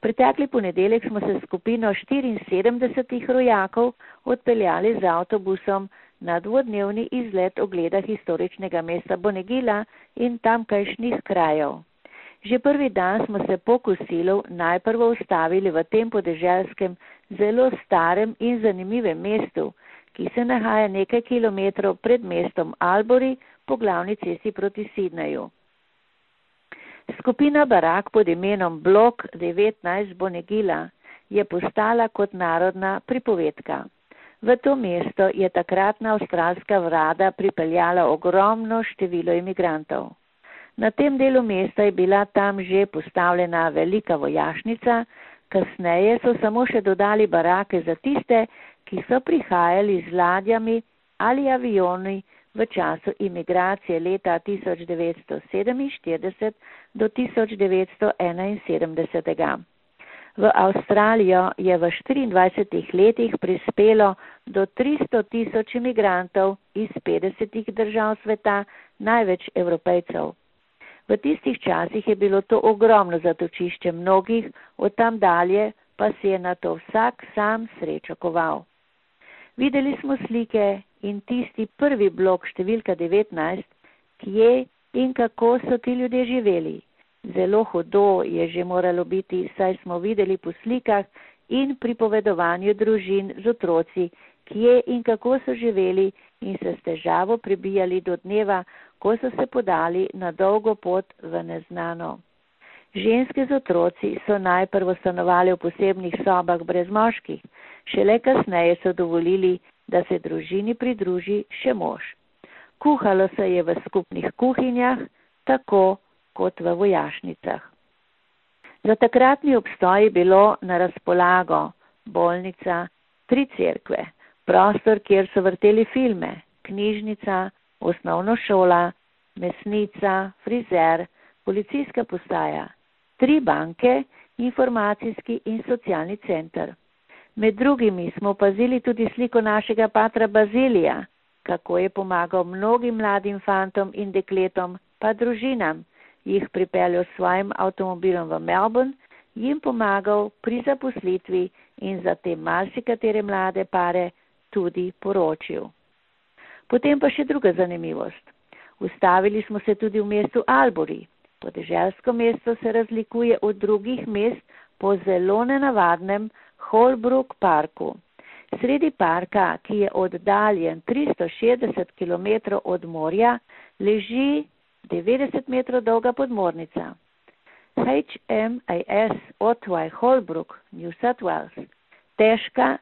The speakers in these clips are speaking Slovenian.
Pretekli ponedeljek smo se skupino 74 rojakov odpeljali z avtobusom na dvodnevni izlet ogleda historičnega mesta Bonegila in tamkajšnjih krajev. Že prvi dan smo se po kosilu najprvo ustavili v tem podeželskem, zelo starem in zanimivem mestu, ki se nahaja nekaj kilometrov pred mestom Albury po glavni cesti proti Sydneyju. Skupina barak pod imenom Blok 19 Bonegila je postala kot narodna pripovedka. V to mesto je takratna avstralska vlada pripeljala ogromno število imigrantov. Na tem delu mesta je bila tam že postavljena velika vojašnica, kasneje so samo še dodali barake za tiste, ki so prihajali z ladjami ali avioni v času imigracije leta 1947 do 1971. V Avstralijo je v 24 letih prispelo do 300 tisoč imigrantov iz 50 držav sveta, največ Evropejcev. V tistih časih je bilo to ogromno zatočišče mnogih, od tam dalje pa si je na to vsak sam srečo koval. Videli smo slike in tisti prvi blok številka 19, kje in kako so ti ljudje živeli. Zelo hudo je že moralo biti, saj smo videli po slikah in pripovedovanju družin z otroci, kje in kako so živeli in se s težavo pribijali do dneva, ko so se podali na dolgo pot v neznano. Ženske z otroci so najprvo stanovali v posebnih sobah brez moških, šele kasneje so dovolili, da se družini pridruži še mož. Kuhalo se je v skupnih kuhinjah, tako kot v vojašnicah. Za takratni obstoj je bilo na razpolago bolnica, 3 cerkve, prostor, kjer so vrteli filme, knjižnica, osnovna šola, mesnica, frizer, policijska postaja, 3 banke, informacijski in socialni center. Med drugimi smo opazili tudi sliko našega patra Bazilija, kako je pomagal mnogim mladim fantom in dekletom, pa družinam, jih pripeljal s svojim avtomobilom v Melbourne, jim pomagal pri zaposlitvi in zatem marsikatere mlade pare tudi poročil. Potem pa še druga zanimivost. Ustavili smo se tudi v mestu Albury. Podeželsko mesto se razlikuje od drugih mest po zelo nenavadnem Holbrook parku. Sredi parka, ki je oddaljen 360 km od morja, leži 90 metrov dolga podmornica. HMAS Otway Holbrook, New South Wales, težka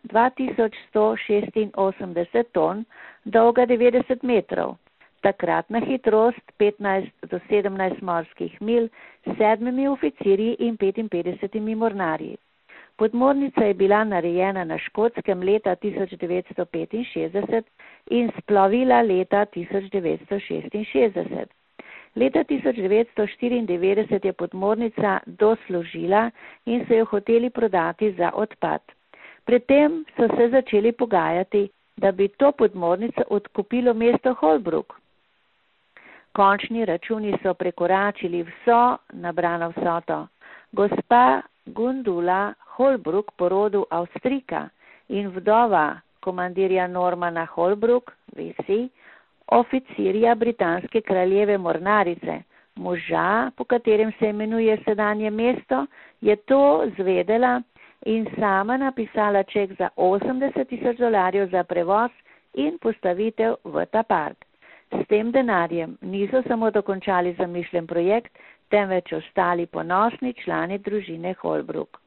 2186 ton, dolga 90 metrov. Takratna hitrost 15 do 17 morskih mil s 7 oficirji in 55 mornarji. Podmornica je bila narejena na Škotskem leta 1965 in splovila leta 1966. Leta 1994 je podmornica doslužila in so jo hoteli prodati za odpad. Predtem so se začeli pogajati, da bi to podmornico odkupilo mesto Holbrook. Končni računi so prekoračili vso nabrano vsoto. Gospa Gundula Holbrook po rodu Avstrika in vdova komandirja Normana Holbrook, VC, oficirja britanske kraljeve mornarice, moža, po katerem se imenuje sedanje mesto, je to zvedela in sama napisala ček za $80,000 za prevoz in postavitev v ta park. S tem denarjem niso samo dokončali zamišljen projekt, temveč ostali ponosni člani družine Holbrook.